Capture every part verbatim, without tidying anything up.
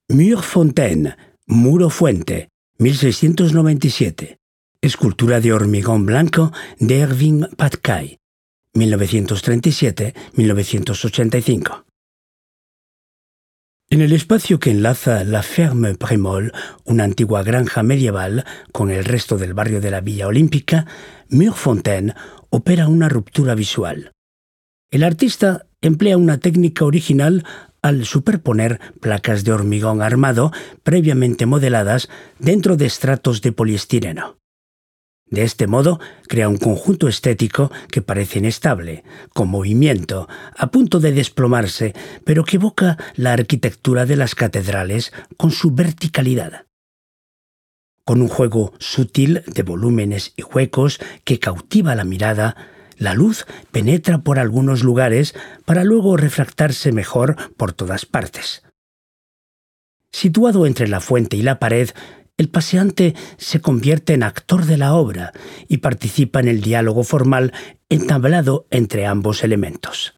Mur-Fontaine, Muro Fuente, mil seiscientos noventa y siete. Escultura de hormigón blanco de Irving Patcay, mil novecientos treinta y siete a mil novecientos ochenta y cinco. En el espacio que enlaza la Ferme Prémol, una antigua granja medieval, con el resto del barrio de la Villa Olímpica, Mur-Fontaine opera una ruptura visual. El artista emplea una técnica original al superponer placas de hormigón armado previamente modeladas dentro de estratos de poliestireno. De este modo, crea un conjunto estético que parece inestable, con movimiento, a punto de desplomarse, pero que evoca la arquitectura de las catedrales con su verticalidad. Con un juego sutil de volúmenes y huecos que cautiva la mirada, la luz penetra por algunos lugares para luego refractarse mejor por todas partes. Situado entre la fuente y la pared, el paseante se convierte en actor de la obra y participa en el diálogo formal entablado entre ambos elementos.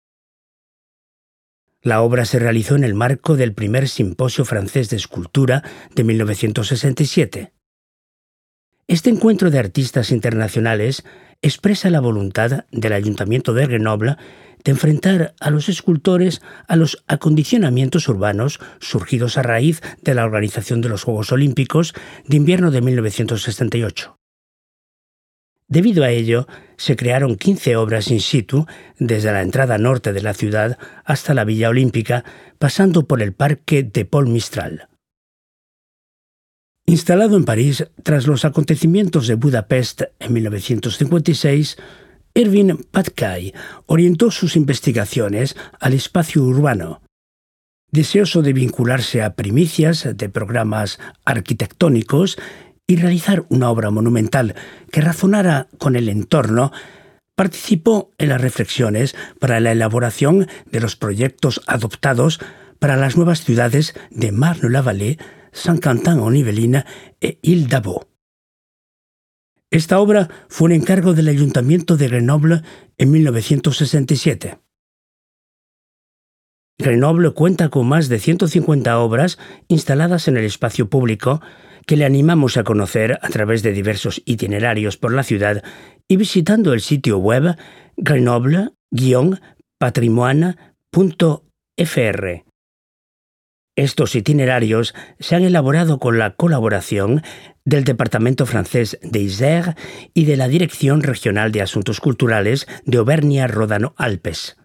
La obra se realizó en el marco del primer Simposio Francés de Escultura de mil novecientos sesenta y siete. Este encuentro de artistas internacionales expresa la voluntad del Ayuntamiento de Grenoble de enfrentar a los escultores a los acondicionamientos urbanos surgidos a raíz de la organización de los Juegos Olímpicos de Invierno de mil novecientos sesenta y ocho. Debido a ello, se crearon quince obras in situ desde la entrada norte de la ciudad hasta la Villa Olímpica, pasando por el Parque de Paul Mistral. Instalado en París tras los acontecimientos de Budapest en mil novecientos cincuenta y seis, Irving Patcay orientó sus investigaciones al espacio urbano. Deseoso de vincularse a primicias de programas arquitectónicos y realizar una obra monumental que razonara con el entorno, participó en las reflexiones para la elaboración de los proyectos adoptados para las nuevas ciudades de Marne-la-Vallée, Saint-Quentin-en-Yvelines e Île-d'Abo. Esta obra fue un encargo del Ayuntamiento de Grenoble en mil novecientos sesenta y siete. Grenoble cuenta con más de ciento cincuenta obras instaladas en el espacio público que le animamos a conocer a través de diversos itinerarios por la ciudad y visitando el sitio web grenoble guion patrimoine punto f r. Estos itinerarios se han elaborado con la colaboración del Departamento francés de Isère y de la Dirección Regional de Asuntos Culturales de Auvernia-Ródano-Alpes.